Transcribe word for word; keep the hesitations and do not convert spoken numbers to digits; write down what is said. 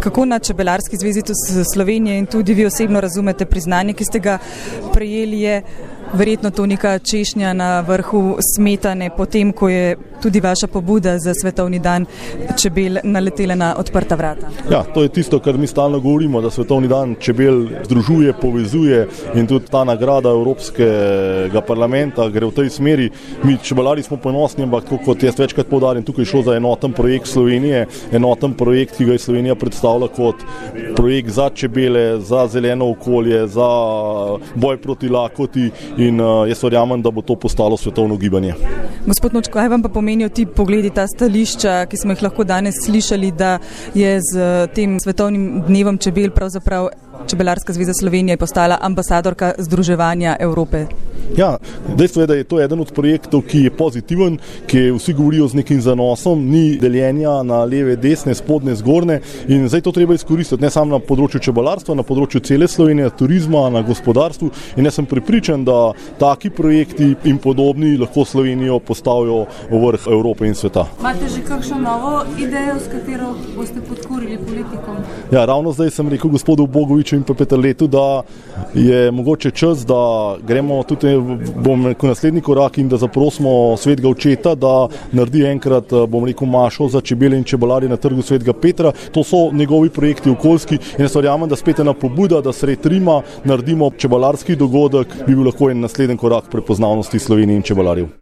kako na Čebelarski zvezi Slovenije in tudi vi osebno razumete priznanje, ki ste ga prejeli, je verjetno to neka češnja na vrhu smetane, potem ko je tudi vaša pobuda za Svetovni dan čebel naletela na odprta vrata. Ja, to je tisto, kar mi stalno govorimo, da Svetovni dan čebel združuje, povezuje in tudi ta nagrada Evropskega parlamenta gre v tej smeri. Mi čebelari smo ponosni, ampak kot jaz večkrat poudarjam, tukaj je šlo za enoten projekt Slovenije, enoten projekt, ki ga je Slovenija predstavila kot projekt za čebele, za zeleno okolje, za boj proti lakoti in uh, jaz verjamem, da bo to postalo svetovno gibanje. Gospod Noč, kaj vam pa pomenijo ti pogledi, ta stališča, ki smo jih lahko danes slišali, da je z tem svetovnim dnevom čebel pravzaprav Čebelarska zveza Slovenije postala ambasadorka združevanja Evrope? Ja, dejstvo je, da je to eden od projektov, ki je pozitiven, ki vsi govorijo z nekim zanosom, ni deljenja na leve, desne, spodne, zgorne in zdaj to treba izkoristiti, ne samo na področju čebelarstva, na področju cele Slovenije, turizma, na gospodarstvu in jaz sem prepričan, da taki projekti in podobni lahko Slovenijo postavijo v vrh Evrope in sveta. Imate že kakšno novo idejo, s katero boste podkurili politikom? Ja, ravno zdaj sem rekel gospodu Bogoviču in pa Peterletu, da je mogoče čas, da gremo tudi bom rekel naslednji korak in da zaprosimo svetega očeta, da naredi enkrat, bom rekel, mašo za čebele in čebelarje na trgu svetega Petra. To so njegovi projekti okoljski in jaz verjamem, da spet ena pobuda, da sred Rima naredimo čebelarski dogodek, bi bil lahko en naslednji korak prepoznavnosti Slovenije in čebelarjev.